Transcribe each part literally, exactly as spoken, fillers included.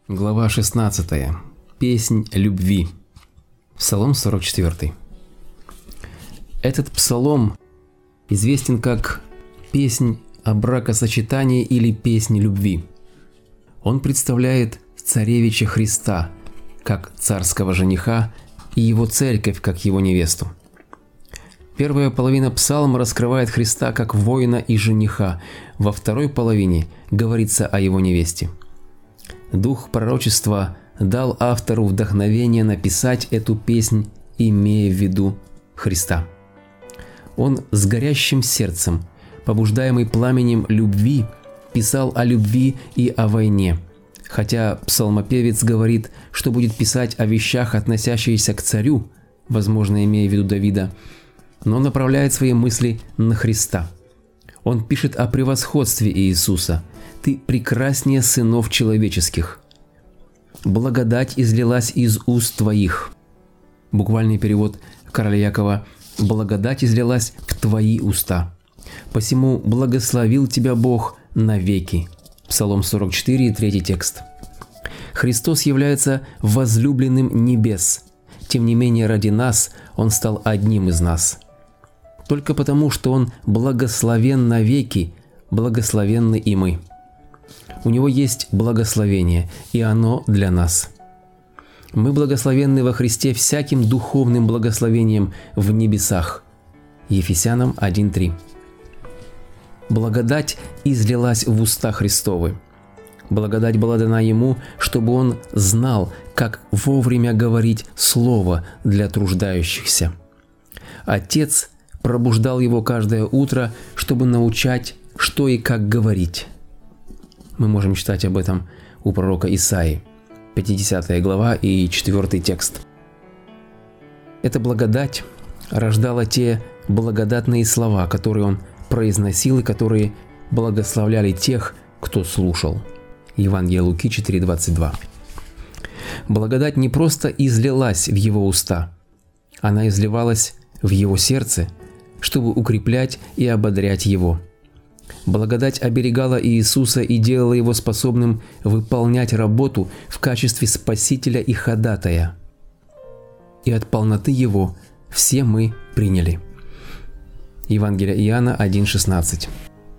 Глава шестнадцатая. Песнь любви. Псалом сорок четыре. Этот псалом известен как «Песнь о бракосочетании» или «Песнь любви». Он представляет царевича Христа как царского жениха и его церковь как его невесту. Первая половина псалма раскрывает Христа как воина и жениха, во второй половине говорится о его невесте. Дух пророчества дал автору вдохновение написать эту песнь, имея в виду Христа. Он с горящим сердцем, побуждаемый пламенем любви, писал о любви и о войне, хотя псалмопевец говорит, что будет писать о вещах, относящихся к царю, возможно, имея в виду Давида, но направляет свои мысли на Христа. Он пишет о превосходстве Иисуса. «Ты прекраснее сынов человеческих. Благодать излилась из уст твоих». Буквальный перевод короля Якова: «Благодать излилась в твои уста. Посему благословил тебя Бог навеки». Псалом сорок четыре, третий текст. Христос является возлюбленным небес. Тем не менее, ради нас Он стал одним из нас. Только потому, что Он благословен навеки, благословенны и мы. У Него есть благословение, и оно для нас. Мы благословенны во Христе всяким духовным благословением в небесах. Ефесянам один три. Благодать излилась в уста Христовы. Благодать была дана Ему, чтобы Он знал, как вовремя говорить Слово для труждающихся. Отец пробуждал Его каждое утро, чтобы научать, что и как говорить. Мы можем читать об этом у пророка Исаии, пятидесятая глава и четвёртый текст. Эта благодать рождала те благодатные слова, которые Он произносил и которые благословляли тех, кто слушал. Евангелие Луки четыре двадцать два. Благодать не просто излилась в Его уста, она изливалась в Его сердце, чтобы укреплять и ободрять Его. Благодать оберегала Иисуса и делала Его способным выполнять работу в качестве Спасителя и ходатая. И от полноты Его все мы приняли. Евангелие Иоанна один шестнадцать.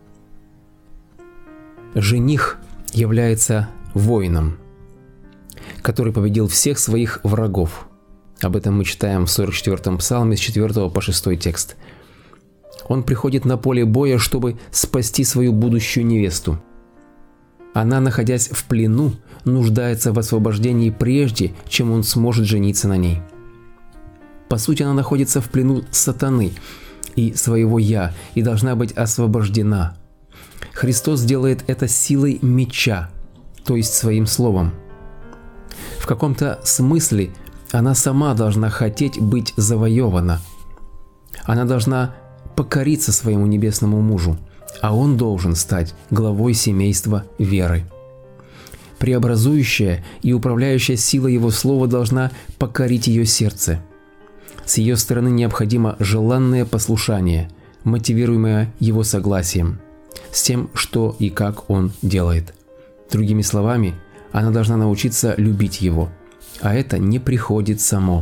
Жених является воином, который победил всех своих врагов. Об этом мы читаем в сорок четвёртом псалме с четвёртого по шестой текст. Он приходит на поле боя, чтобы спасти свою будущую невесту. Она, находясь в плену, нуждается в освобождении прежде, чем он сможет жениться на ней. По сути, она находится в плену сатаны и своего «я» и должна быть освобождена. Христос делает это силой меча, то есть своим словом. В каком-то смысле она сама должна хотеть быть завоевана. Она должна покориться своему небесному мужу, а он должен стать главой семейства веры. Преобразующая и управляющая сила Его Слова должна покорить ее сердце. С ее стороны необходимо желанное послушание, мотивируемое Его согласием, с тем, что и как Он делает. Другими словами, она должна научиться любить Его, а это не приходит само.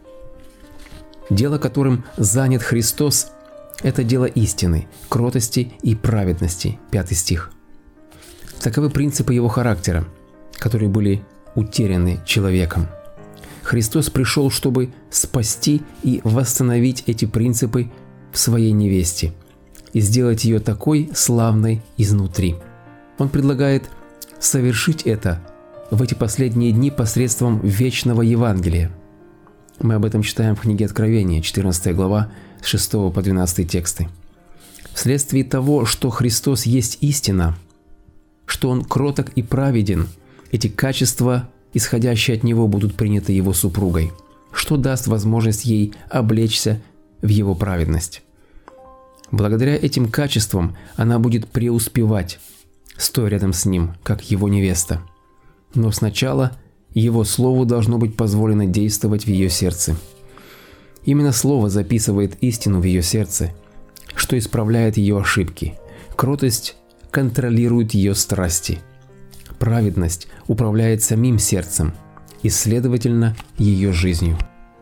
Дело, которым занят Христос, это дело истины, кротости и праведности. Пятый стих. Таковы принципы Его характера, которые были утеряны человеком. Христос пришел, чтобы спасти и восстановить эти принципы в своей невесте и сделать ее такой славной изнутри. Он предлагает совершить это в эти последние дни посредством вечного Евангелия. Мы об этом читаем в книге Откровения, четырнадцатая глава, с шестого по двенадцатый тексты. Вследствие того, что Христос есть истина, что Он кроток и праведен, эти качества, исходящие от Него, будут приняты Его супругой, что даст возможность ей облечься в Его праведность. Благодаря этим качествам она будет преуспевать, стоя рядом с Ним, как Его невеста. Но сначала Его Слову должно быть позволено действовать в ее сердце. Именно Слово записывает истину в ее сердце, что исправляет ее ошибки. Кротость контролирует ее страсти. праведность управляет самим сердцем и, следовательно, ее жизнью.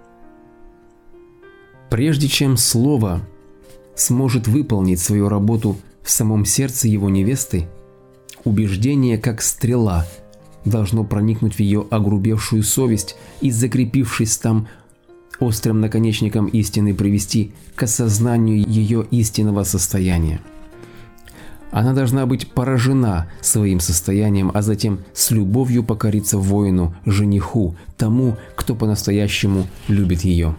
Прежде чем слово сможет выполнить свою работу в самом сердце его невесты, убеждение, как стрела, должно проникнуть в ее огрубевшую совесть и, закрепившись там острым наконечником истины, привести к осознанию ее истинного состояния. Она должна быть поражена своим состоянием, а затем с любовью покориться воину, жениху, тому, кто по-настоящему любит ее.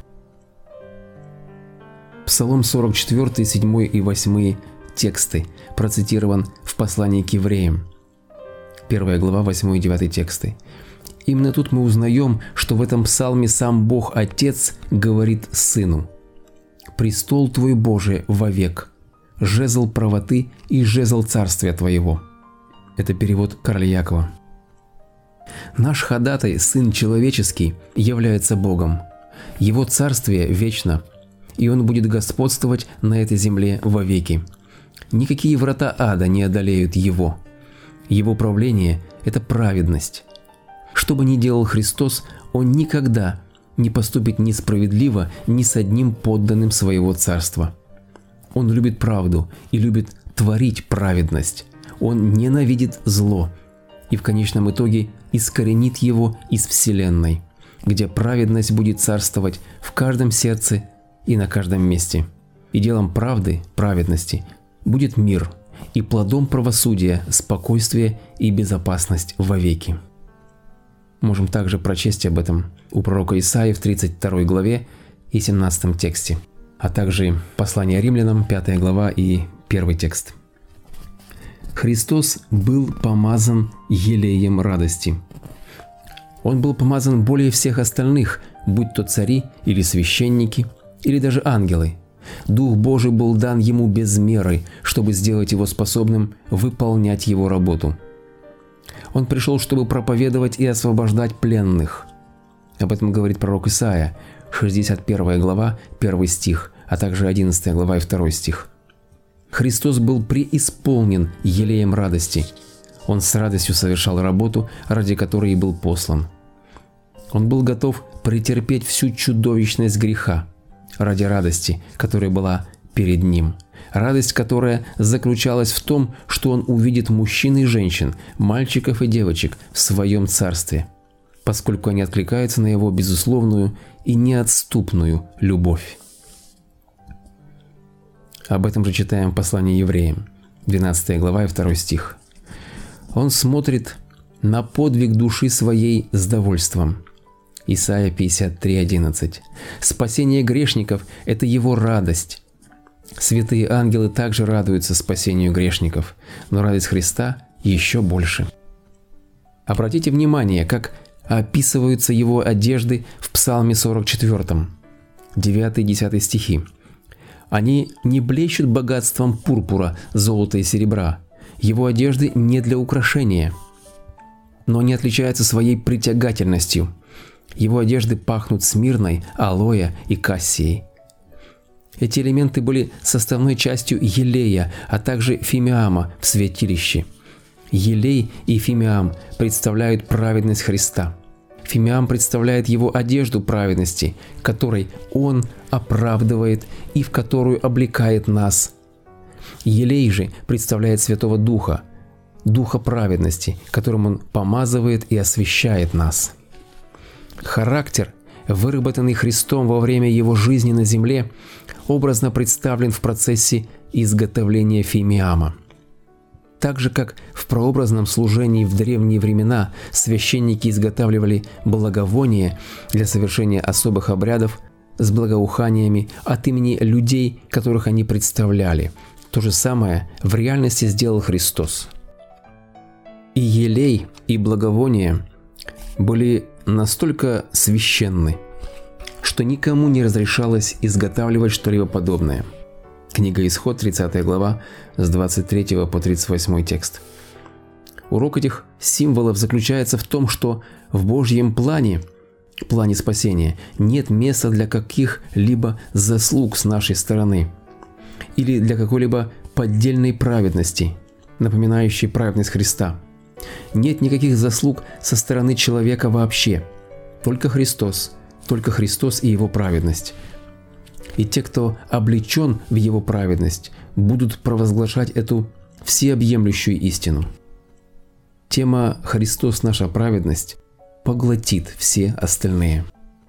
Псалом сорок четыре, седьмой и восьмой тексты процитирован в послании к евреям. Первая глава, восьмой и девятый тексты. Именно тут мы узнаем, что в этом псалме сам Бог Отец говорит Сыну: «Престол Твой, Боже, вовек, жезл правоты и жезл царствия Твоего». Это перевод Карла Якова. Наш ходатай, Сын Человеческий, является Богом. Его царствие вечно, и Он будет господствовать на этой земле вовеки. Никакие врата ада не одолеют Его. Его правление – это праведность. Что бы ни делал Христос, Он никогда не поступит несправедливо ни с одним подданным Своего царства. Он любит правду и любит творить праведность. Он ненавидит зло и в конечном итоге искоренит его из Вселенной, где праведность будет царствовать в каждом сердце и на каждом месте. И делом правды, праведности, будет мир, и плодом правосудия спокойствие и безопасность вовеки. Можем также прочесть об этом у пророка Исаии в тридцать второй главе и семнадцатом тексте, а также послание римлянам, пятая глава и первый текст. Христос был помазан елеем радости. Он был помазан более всех остальных, будь то цари или священники, или даже ангелы. Дух Божий был дан ему без меры, чтобы сделать его способным выполнять его работу. Он пришел, чтобы проповедовать и освобождать пленных. Об этом говорит пророк Исаия, шестьдесят первая глава, первый стих, а также одиннадцатая глава и второй стих. Христос был преисполнен елеем радости. Он с радостью совершал работу, ради которой и был послан. Он был готов претерпеть всю чудовищность греха ради радости, которая была перед Ним. Радость, которая заключалась в том, что Он увидит мужчин и женщин, мальчиков и девочек в Своем Царстве, поскольку они откликаются на Его безусловную и неотступную любовь. Об этом же читаем в послании евреям, двенадцатая глава и второй стих. Он смотрит на подвиг души своей с довольством. Исайя пятьдесят три, одиннадцать. Спасение грешников – это Его радость. Святые ангелы также радуются спасению грешников, но радость Христа еще больше. Обратите внимание, как описываются Его одежды в Псалме сорок четыре, девятый и десятый стихи. Они не блещут богатством пурпура, золота и серебра. Его одежды не для украшения, но они отличаются своей притягательностью. Его одежды пахнут смирной, алоэ и кассией. Эти элементы были составной частью елея, а также фимиама в святилище. Елей и фимиам представляют праведность Христа. Фимиам представляет Его одежду праведности, которой Он оправдывает и в которую облекает нас. Елей же представляет Святого Духа, Духа праведности, которым Он помазывает и освящает нас. Характер, выработанный Христом во время Его жизни на земле, образно представлен в процессе изготовления фимиама. Так же, как в прообразном служении в древние времена священники изготавливали благовония для совершения особых обрядов с благоуханиями от имени людей, которых они представляли, то же самое в реальности сделал Христос. И елей, и благовония были настолько священны, что никому не разрешалось изготавливать что-либо подобное. Книга Исход, тридцатая глава, с двадцать третьего по тридцать восьмой текст. Урок этих символов заключается в том, что в Божьем плане, плане спасения, нет места для каких-либо заслуг с нашей стороны или для какой-либо поддельной праведности, напоминающей праведность Христа. Нет никаких заслуг со стороны человека вообще. Только Христос, только Христос и Его праведность. И те, кто облечен в Его праведность, будут провозглашать эту всеобъемлющую истину. Тема «Христос – наша праведность» поглотит все остальные.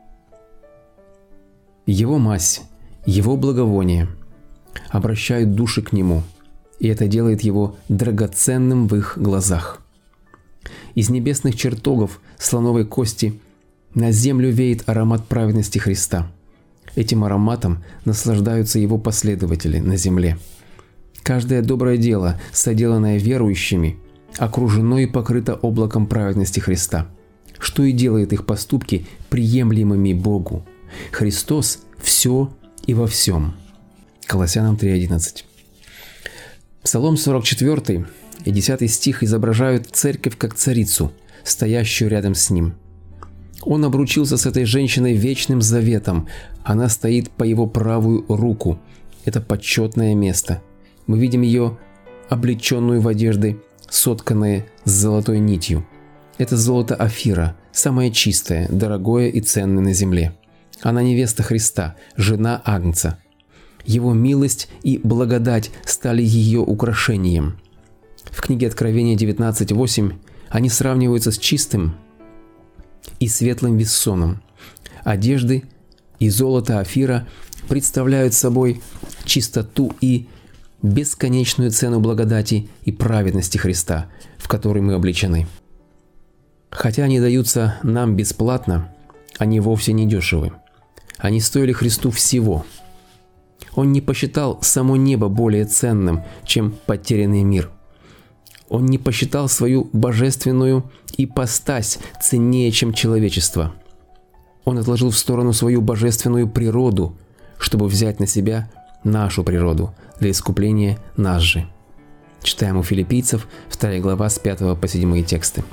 Его мазь, Его благовоние обращают души к Нему, и это делает Его драгоценным в их глазах. Из небесных чертогов слоновой кости на землю веет аромат праведности Христа. Этим ароматом наслаждаются Его последователи на земле. Каждое доброе дело, соделанное верующими, окружено и покрыто облаком праведности Христа, что и делает их поступки приемлемыми Богу. Христос – все и во всем. Колоссянам три одиннадцать. Псалом сорок четыре и десятый стих изображают церковь как царицу, стоящую рядом с Ним. Он обручился с этой женщиной вечным заветом. Она стоит по Его правую руку. Это почетное место. Мы видим ее облеченную в одежды, сотканные с золотой нитью. Это золото Офира, самое чистое, дорогое и ценное на земле. Она невеста Христа, жена Агнца. Его милость и благодать стали ее украшением. В книге Откровения девятнадцать восемь они сравниваются с чистым и светлым виссоном. Одежды и золото Офира представляют собой чистоту и бесконечную цену благодати и праведности Христа, в которой мы облечены. Хотя они даются нам бесплатно, они вовсе не дешевы. Они стоили Христу всего. Он не посчитал само небо более ценным, чем потерянный мир. Он не посчитал свою божественную ипостась ценнее, чем человечество. Он отложил в сторону свою божественную природу, чтобы взять на себя нашу природу для искупления нас же. Читаем у Филиппийцев, вторая глава, с пятого по седьмые тексты.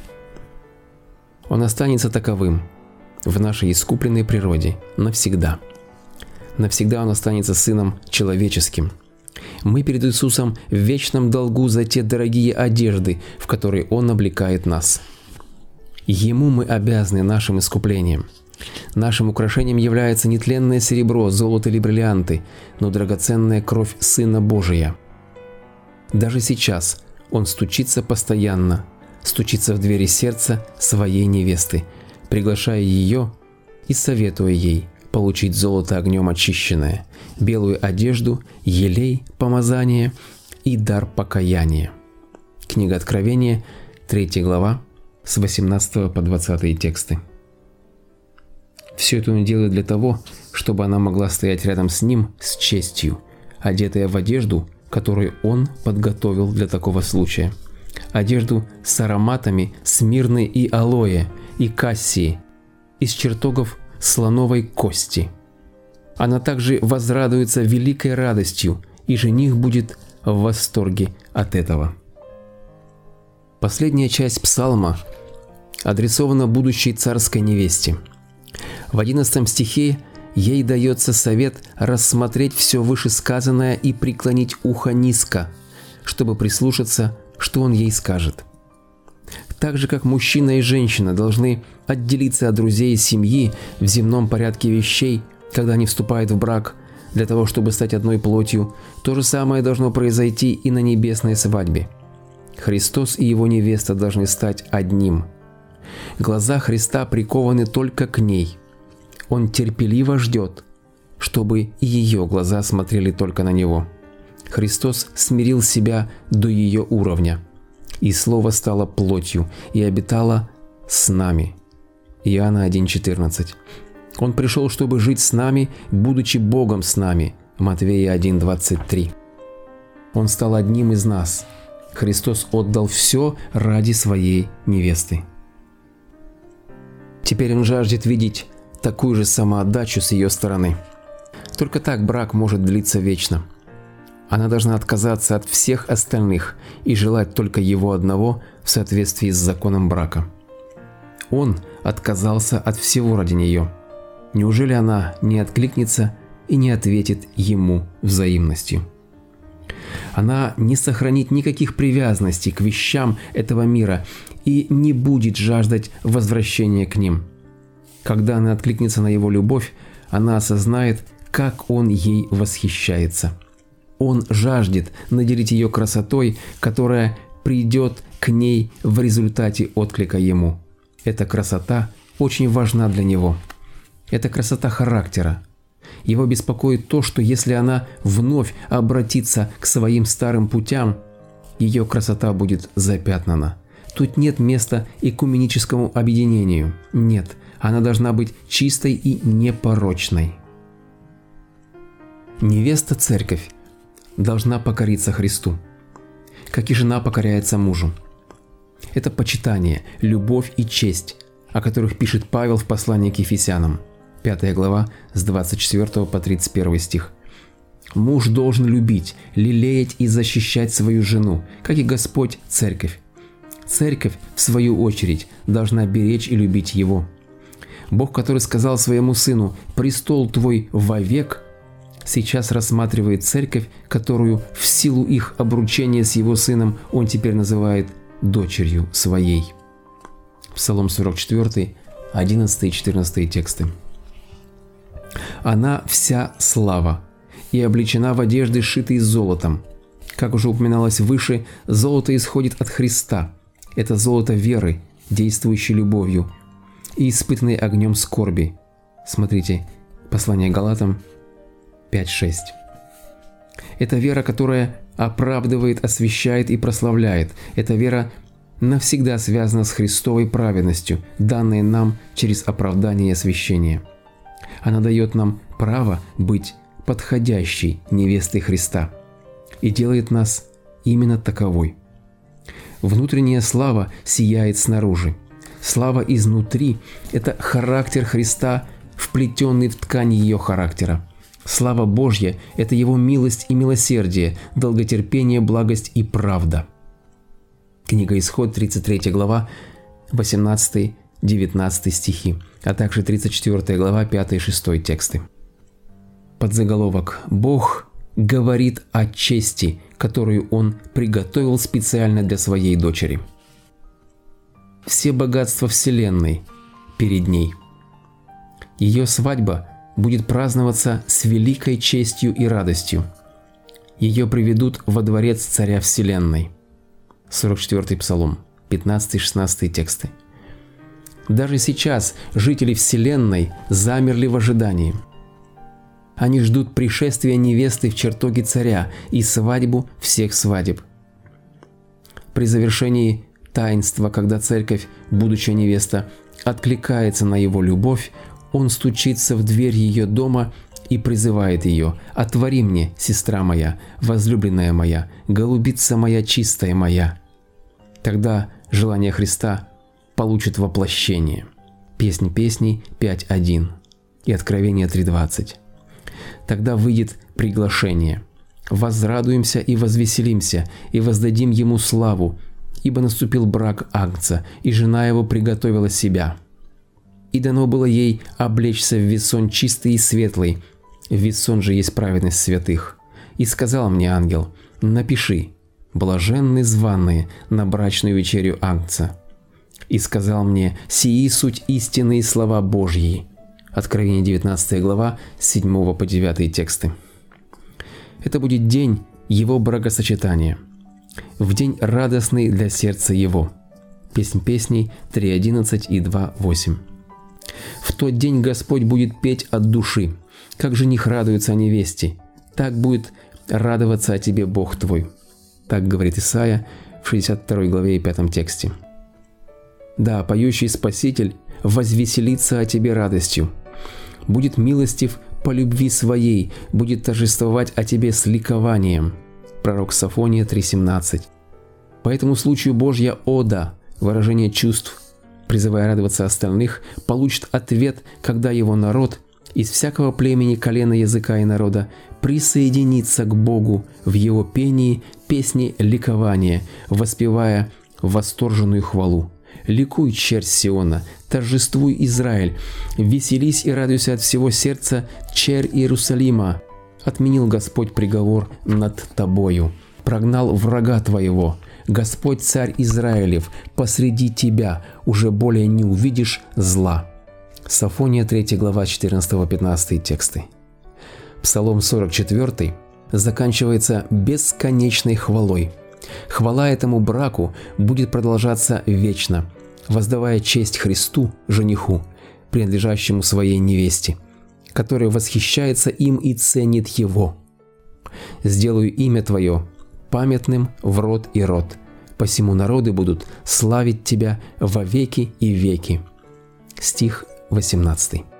Он останется таковым в нашей искупленной природе навсегда. Навсегда Он останется Сыном Человеческим. Мы перед Иисусом в вечном долгу за те дорогие одежды, в которые Он облекает нас. Ему мы обязаны нашим искуплением. Нашим украшением является не тленное серебро, золото или бриллианты, но драгоценная кровь Сына Божия. Даже сейчас Он стучится постоянно, стучится в двери сердца своей невесты, приглашая ее и советуя ей получить золото огнем очищенное, белую одежду, елей, помазание и дар покаяния. Книга Откровения, третья глава, с восемнадцатого по двадцатые тексты. Все это Он делает для того, чтобы она могла стоять рядом с Ним с честью, одетая в одежду, которую Он подготовил для такого случая. Одежду с ароматами смирны и алоэ, и кассии, из чертогов слоновой кости. Она также возрадуется великой радостью, и жених будет в восторге от этого. Последняя часть псалма адресована будущей царской невесте. В одиннадцатом стихе ей дается совет рассмотреть все вышесказанное и преклонить ухо низко, чтобы прислушаться, что он ей скажет. Так же, как мужчина и женщина должны отделиться от друзей и семьи в земном порядке вещей, когда они вступают в брак, для того, чтобы стать одной плотью, то же самое должно произойти и на небесной свадьбе. Христос и Его невеста должны стать одним. Глаза Христа прикованы только к ней. Он терпеливо ждет, чтобы и ее глаза смотрели только на Него. Христос смирил себя до ее уровня, и Слово стало плотью и обитало с нами. Иоанна один четырнадцать. Он пришел, чтобы жить с нами, будучи Богом с нами. Матвея один двадцать три. Он стал одним из нас. Христос отдал все ради своей невесты. Теперь Он жаждет видеть такую же самоотдачу с ее стороны. Только так брак может длиться вечно. Она должна отказаться от всех остальных и желать только его одного в соответствии с законом брака. Он отказался от всего ради нее. Неужели она не откликнется и не ответит ему взаимностью? Она не сохранит никаких привязанностей к вещам этого мира и не будет жаждать возвращения к ним. Когда она откликнется на его любовь, она осознает, как он ей восхищается. Он жаждет наделить ее красотой, которая придет к ней в результате отклика ему. Эта красота очень важна для него. Это красота характера. Его беспокоит то, что если она вновь обратится к своим старым путям, ее красота будет запятнана. Тут нет места экуменическому объединению. Нет, она должна быть чистой и непорочной. Невеста-церковь должна покориться Христу, как и жена покоряется мужу. Это почитание, любовь и честь, о которых пишет Павел в послании к Ефесянам, пятая глава, с двадцать четвёртого по тридцать первый стих. Муж должен любить, лелеять и защищать свою жену, как и Господь церковь. Церковь, в свою очередь, должна беречь и любить его. Бог, который сказал своему сыну «Престол твой вовек», сейчас рассматривает церковь, которую в силу их обручения с его сыном он теперь называет дочерью своей. Псалом сорок четыре, одиннадцатый и четырнадцатый тексты. Она вся слава и облечена в одежды, сшитые золотом. Как уже упоминалось выше, золото исходит от Христа. Это золото веры, действующей любовью и испытанной огнем скорби. Смотрите, послание Галатам пять шесть. Это вера, которая оправдывает, освящает и прославляет. Эта вера навсегда связана с Христовой праведностью, данной нам через оправдание и освящение. Она дает нам право быть подходящей невестой Христа и делает нас именно таковой. Внутренняя слава сияет снаружи. Слава изнутри – это характер Христа, вплетенный в ткань ее характера. Слава Божья – это Его милость и милосердие, долготерпение, благость и правда. Книга Исход, тридцать третья глава, восемнадцатый девятнадцатый стихи, а также тридцать четвёртая глава, пятый и шестой тексты. Подзаголовок «Бог говорит о чести, которую Он приготовил специально для своей дочери». Все богатства Вселенной перед ней. Ее свадьба будет праздноваться с великой честью и радостью. Ее приведут во дворец Царя Вселенной. сорок четвёртый Псалом, пятнадцатый и шестнадцатый тексты. Даже сейчас жители Вселенной замерли в ожидании. Они ждут пришествия невесты в чертоге царя и свадьбу всех свадеб. При завершении таинства, когда церковь, будущая невеста, откликается на его любовь, он стучится в дверь ее дома и призывает ее: «Отвори мне, сестра моя, возлюбленная моя, голубица моя, чистая моя». Тогда желание Христа получит воплощение. Песнь песней пять один и Откровение три двадцать. Тогда выйдет приглашение: «Возрадуемся и возвеселимся, и воздадим Ему славу, ибо наступил брак Агнца, и жена его приготовила себя. И дано было ей облечься в весон чистый и светлый, весон же есть праведность святых. И сказал мне ангел: напиши: блаженны званые на брачную вечерю Агнца. И сказал мне: сии суть истинные слова Божьи». Откровение девятнадцатая глава, с седьмого по девятый тексты. Это будет день его бракосочетания, в день радостный для сердца его. Песнь песней три одиннадцать и два восемь. В тот день Господь будет петь от души, как жених радуется о невесте, так будет радоваться о тебе Бог твой. Так говорит Исайя в шестьдесят второй главе и пятом тексте. Да, поющий Спаситель возвеселится о тебе радостью, будет милостив по любви своей, будет торжествовать о тебе с ликованием. Пророк Софония три семнадцать. По этому случаю Божья ода, выражение чувств, призывая радоваться остальных, получит ответ, когда его народ из всякого племени, колена, языка и народа присоединится к Богу в его пении песни ликования, воспевая восторженную хвалу. «Ликуй, чернь Сиона, торжествуй, Израиль, веселись и радуйся от всего сердца, чернь Иерусалима. Отменил Господь приговор над тобою». прогнал врага твоего. Господь Царь Израилев, посреди тебя уже более не увидишь зла». Софония третья глава четырнадцатый-пятнадцатый тексты. Псалом сорок четвёртый заканчивается бесконечной хвалой. Хвала этому браку будет продолжаться вечно, воздавая честь Христу, жениху, принадлежащему своей невесте, который восхищается им и ценит его. «Сделаю имя твое памятным в род и род, посему народы будут славить тебя во веки и веки». Стих восемнадцатый.